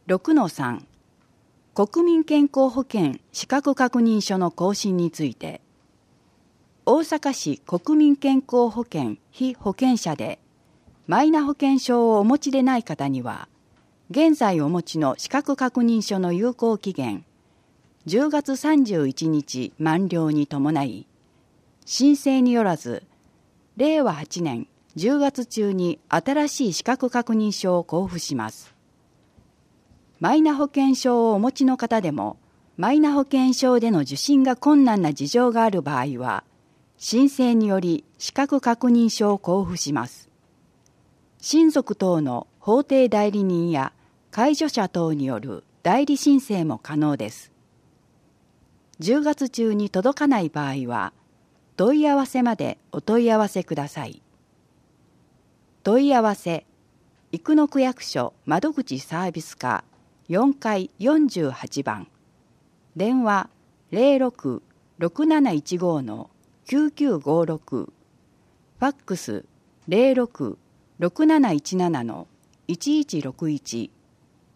6-3 国民健康保険資格確認書の更新について、大阪市国民健康保険被保険者でマイナ保険証をお持ちでない方には、現在お持ちの資格確認書の有効期限10月31日満了に伴い、申請によらず令和8年10月中に新しい資格確認書を交付します。マイナ保険証をお持ちの方でも、マイナ保険証での受診が困難な事情がある場合は、申請により資格確認書を交付します。親族等の法定代理人や介助者等による代理申請も可能です。10月中に届かない場合は、問い合わせまでお問い合わせください。問い合わせ、生野区役所窓口サービス課4階48番、電話06-6715-9956、ファックス06-6717-1161